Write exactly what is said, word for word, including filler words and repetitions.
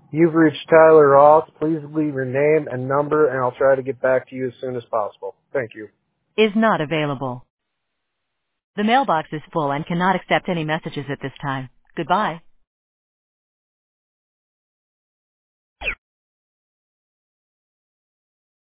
You've reached Tyler Ross. Please leave your name and number, and I'll try to get back to you as soon as possible. Thank you. Is not available. The mailbox is full and cannot accept any messages at this time. Goodbye.